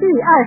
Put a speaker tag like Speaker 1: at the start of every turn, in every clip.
Speaker 1: 第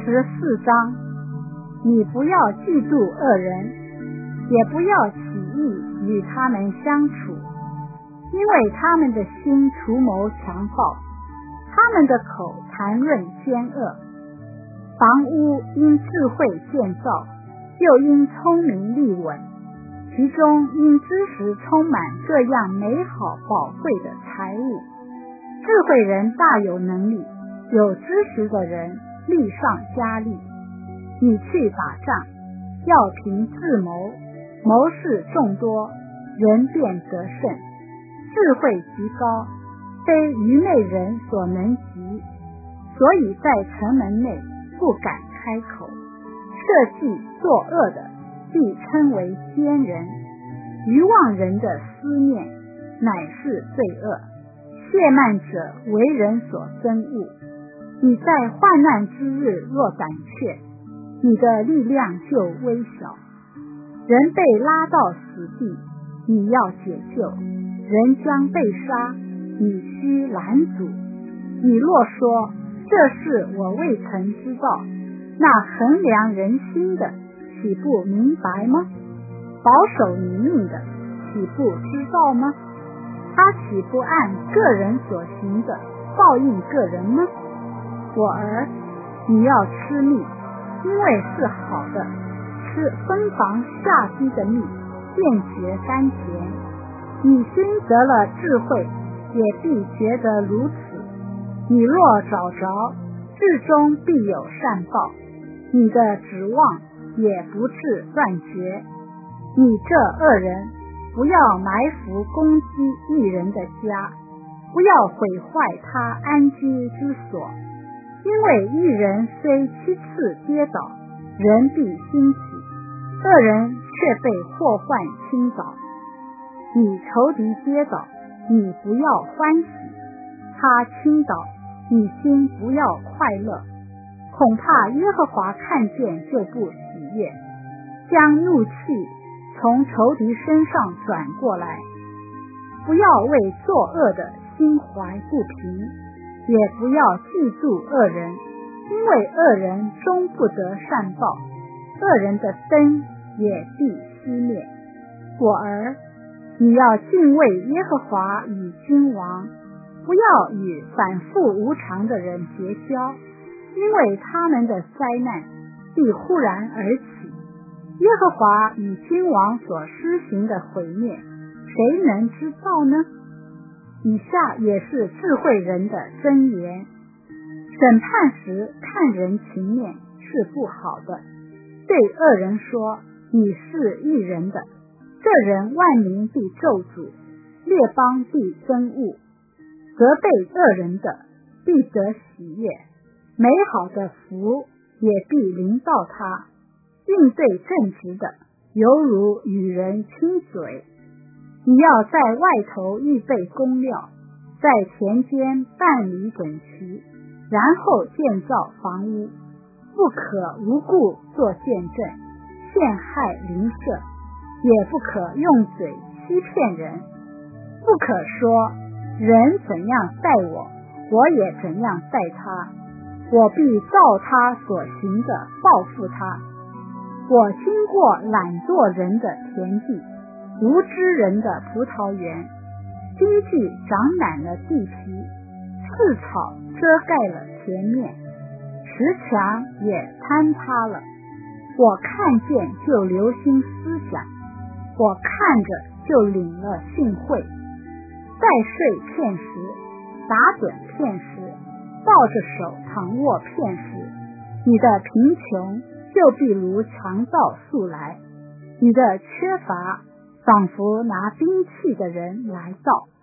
Speaker 1: 24章，你不要嫉妒恶人，也不要起意与他们相处，因为他们的心图谋强暴，他们的口谈论奸恶。房屋因智慧建造，又因聪明立稳，其中因知识充满各样美好宝贵的财物。智慧人大有能力，有知识的人力上加力。你去打仗，要凭智谋，谋士众多，人便得胜。智慧极高，非愚昧人所能及，所以在城门内不敢开口。设计作恶的必称为奸人，愚妄人的思念乃是罪恶。亵慢者为人所憎恶。你在患难之日若胆怯，你的力量就微小。人被拉到死地，你要解救；人将被杀，你须拦阻。你若说这事我未曾知道，那衡量人心的岂不明白吗？保守你命的岂不知道吗？他岂不按个人所行的报应个人吗？我儿，你要吃蜜，因为是好的，吃蜂房下滴的蜜，便觉甘甜。你心得了智慧，也必觉得如此。你若找着，至终必有善报，你的指望也不致断绝。你这恶人，不要埋伏攻击义人的家，不要毁坏他安居之所，因为义人虽7次跌倒，人必兴起，恶人却被祸患倾倒。你仇敌跌倒，你不要欢喜；他倾倒，你心不要快乐。恐怕耶和华看见就不喜悦，将怒气从仇敌身上转过来。不要为作恶的心怀不平，也不要嫉妒恶人，因为恶人终不得善报，恶人的灯也必熄灭。我儿，你要敬畏耶和华与君王，不要与反复无常的人结交，因为他们的灾难必忽然而起。耶和华与君王所施行的毁灭，谁能知道呢？以下也是智慧人的箴言：审判时看人情面是不好的，对恶人说你是义人的，这人万民必咒诅，列邦必憎恶。责备恶人的必得喜悦，美好的福也必临到他。应对正直的，犹如与人亲嘴。你要在外头预备工料，在田间办理整齐，然后建造房屋。不可无故做见证，陷害邻舍，也不可用嘴欺骗人。不可说人怎样待我，我也怎样待他，我必照他所行的报复他。我经过懒惰人的田地，无知人的葡萄园，荆棘长满了地皮，刺草遮盖了田面，石墙也坍塌了。我看见就留心思想，我看着就领了训诲。再睡片时，打盹片时，抱着手躺卧片时，你的贫穷就必如强盗速来，你的缺乏仿佛拿兵器的人来到。